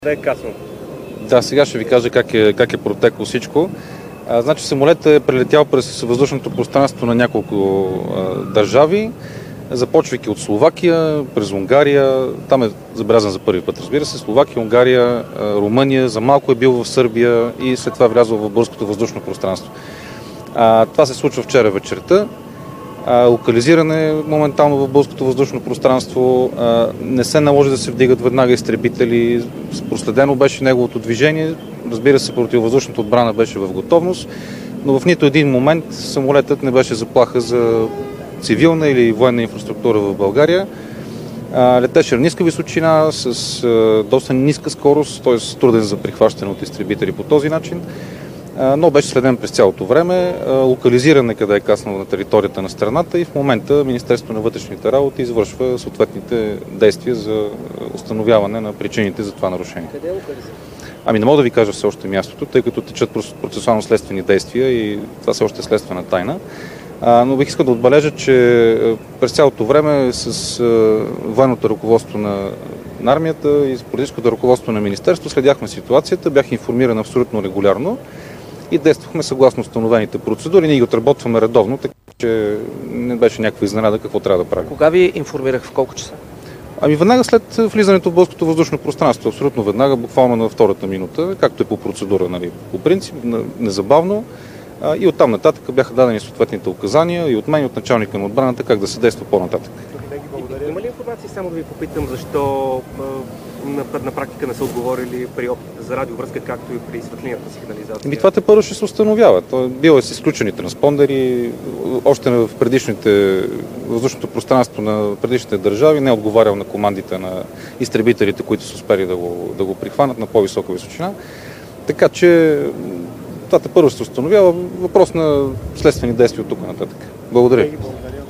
Да е каснал. Да, сега ще ви кажа как е протекло всичко. Значи самолетът е прелетял през въздушното пространство на няколко държави, започвайки от Словакия, през Унгария, там е забелязан за първи път, разбира се, Словакия, Унгария, Румъния, за малко е бил в Сърбия и след това влязъл в българското въздушно пространство. Това се случва вчера вечерта. Локализиране моментално в българското въздушно пространство, не се наложи да се вдигат веднага изтребители, проследено беше неговото движение, разбира се, противовъздушната отбрана беше в готовност, но в нито един момент самолетът не беше заплаха за цивилна или военна инфраструктура в България. Летеше на ниска височина, с доста ниска скорост, т.е. труден за прихващане от изтребители по този начин, но беше следен през цялото време, локализиран къде е каснал на територията на страната и в момента Министерството на вътрешните работи извършва съответните действия за установяване на причините за това нарушение. Къде е локализиран? Не мога да ви кажа все още мястото, тъй като течат процесуално-следствени действия и това все още е следствена тайна. Но бих искал да отбележа, че през цялото време с военното ръководство на армията и с политическото ръководство на Министерството следяхме ситуацията, бях информиран абсолютно регулярно и действахме съгласно установените процедури. Ние ги отработваме редовно, така че не беше някаква изненада какво трябва да правим. Кога ви информирах, в колко часа? Веднага след влизането в българското въздушно пространство, абсолютно веднага, буквално на втората минута, както е по процедура, нали, по принцип, незабавно. И оттам нататък бяха дадени съответните указания и от мен, и от началника на отбраната, как да се действа по-нататък. Има ли информация, само да ви попитам, защо на практика не са отговорили при опитите за радиовръзка, както и при светлинната сигнализация? Това тепърва ще се установява. Било е с изключени транспондери, още в въздушното пространство на предишните държави не е отговарял на командите на изтребителите, които са успели да го прихванат на по-висока височина. Така че това тепърва ще се установява. Въпрос на следствени действия от тук нататък. Благодаря.